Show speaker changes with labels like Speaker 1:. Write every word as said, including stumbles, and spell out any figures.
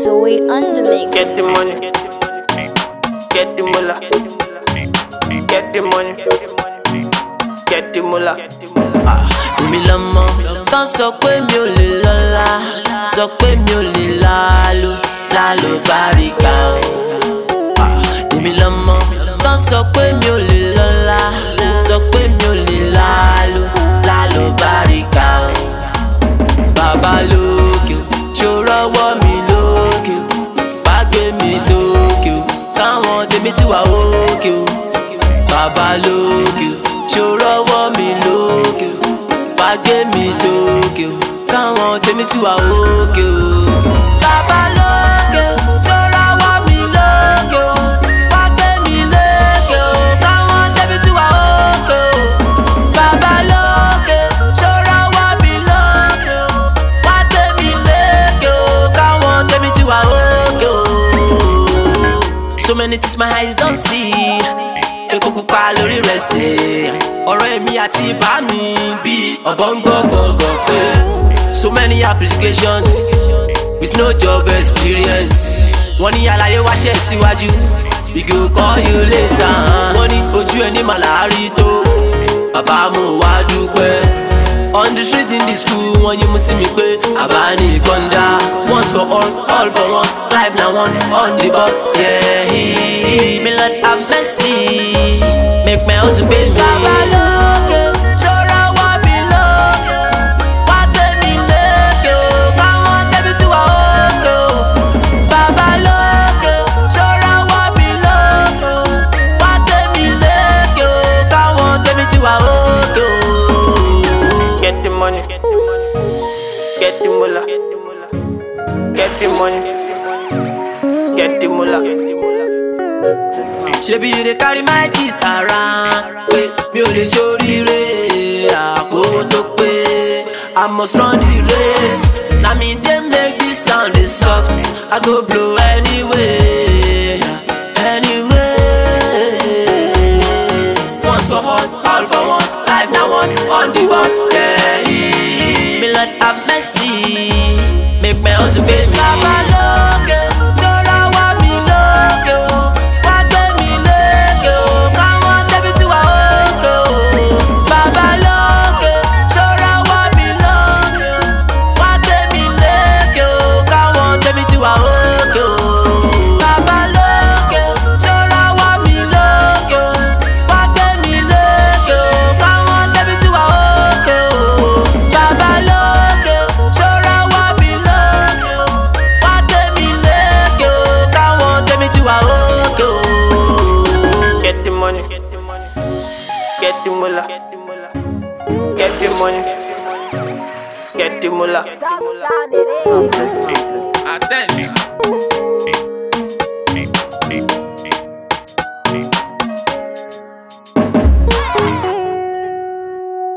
Speaker 1: Zoe on the mix.
Speaker 2: Get the money, get the mullah, get the money, get the mullah.
Speaker 3: Èmi lọmọ tán sọ pé mi ò lè lọ́lá, sọ pé mi ò lè lálò, lálò báríkà o. Èmi lọmọ tán sọ pé mi ò lè lọ́lá, sọ pé mi ò lè lálò, lálò báríkà o. Bàbá lókè o, ṣòro ọwọ́ mi lókè o, wá gbé mi sókè o, káwọn tèmi tún wà òkè o. Bàbá lókè o, ṣòro ọwọ́ mi lókè o, wá gbé mi sókè o, káwọn tèmi tún wà òkè o. Bàbá lókè o, ṣòro ọwọ́ mi lókè o, wá gbé mi lókè o, káwọn tèmi tún wà òkè o. Bàbá lókè o, ṣòro ọwọ́ mi lókè o, wá gbé mi lókè o, káwọn tèmi tún wà òkè o. So many things my eyes don't see. Epo pupa lórí rẹ̀ ṣe ọ̀rọ̀ èmi àti bá mi bí ọ̀bọ̀n gbọ́ gbọ̀ngàn pé. So many applications with no job experience. Wọ́n ní àlàyé wáṣẹ́ síwájú, we go call you later. Wọ́n ní ojú ẹni màlárí tó, bàbá mo wá dúpẹ́. On the street in the school, wọ́n yí mú sí mi pé àbá ní kọ́ńdà. Once for all, all for once, life na one on the ball. Yeah, me Lord have mercy, make my house pay me. Bàbá lókè, ṣòro ọwọ́ mi lókè, wá gbé mi lókè o, káwọn tèmi tún wà òkè o. Bàbá lókè, ṣòro ọwọ́ mi lókè o, wá gbé mi lókè o, káwọn tèmi tún wà òkè o.
Speaker 2: Get the money, get the mullah, get the money, get the mullah.
Speaker 3: Ṣebí you dey carry my gist around, pé mi ò lè ṣoríire àkókò tó pé. I must run the race, na me dey make this sound dey soft. I go blow anyway, anyway. Once for all, all for once, life na one on the ball. Yeah, me Lord have mercy, make my hustle pay me. Bàbá lókè, ṣòro ọwọ́ mi lókè o, wá gbé mi lókè o, káwọn tèmi tún wà òkè o. Bàbá lókè, ṣòro ọwọ́ mi lókè o, wá gbé mi lókè o, káwọn tèmi tún wà òkè o. Bàbá lókè, ṣòro ọwọ́ mi lókè o, wá gbé mi lókè o, káwọn tèmi tún wà òkè o. Bàbá lókè, ṣòro ọwọ́ mi lókè o, wá gbé mi lókè o, káwọn tèmi tún wà òkè o.
Speaker 2: Get the money, get the mullah, get the money, get the mullah.
Speaker 1: Stop sounding it.
Speaker 4: Attention.